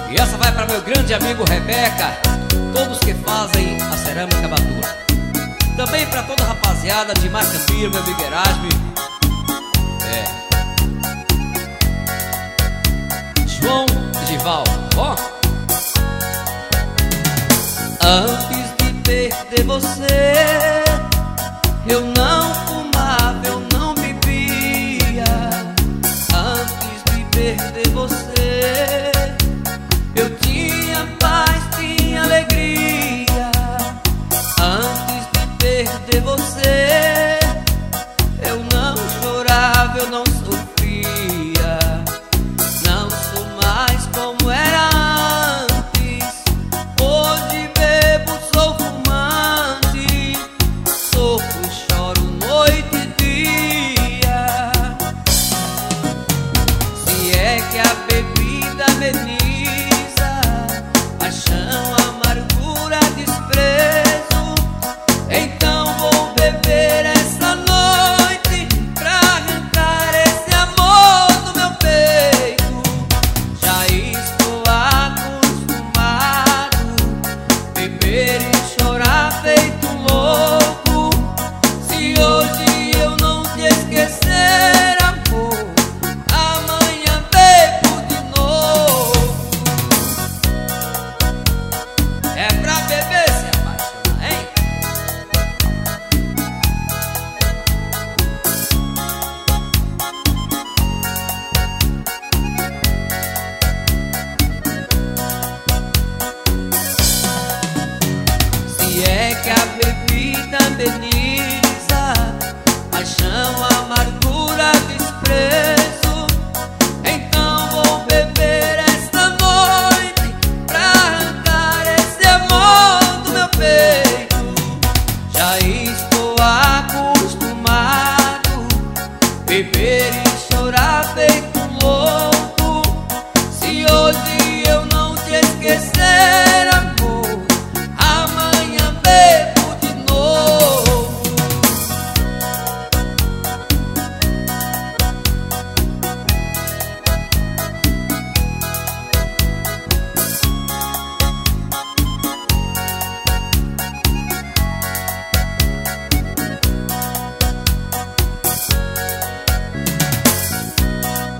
E essa vai para meu grande amigo Rebeca, todos que fazem a cerâmica Batura. Também para toda a rapaziada de Marcampira, meu amigo Erasme. João Gival, ó. Antes de perder você, eu não fumava, eu não bebia. Antes de perder você, eu tinha paz, tinha alegria. Antes de perder você, eu não chorava, eu não sofria. Não sou mais como era antes. Hoje bebo, sou fumante, sofro, choro noite e dia. Se é que a bebida ameniza paixão, amargura, desprezo, então vou beber essa noite pra arrancar esse amor do meu peito. Já estou acostumado a beber e chorar feito louco. Se hoje eu não te esquecer, amor, amanhã bebo de novo. É pra beber se apaixonar, hein? Se é que a bebida ameniza paixão, amargura, desprezo, então vou beber esta noite pra arrancar esse amor do meu peito. Já estou acostumado a beber e chorar feito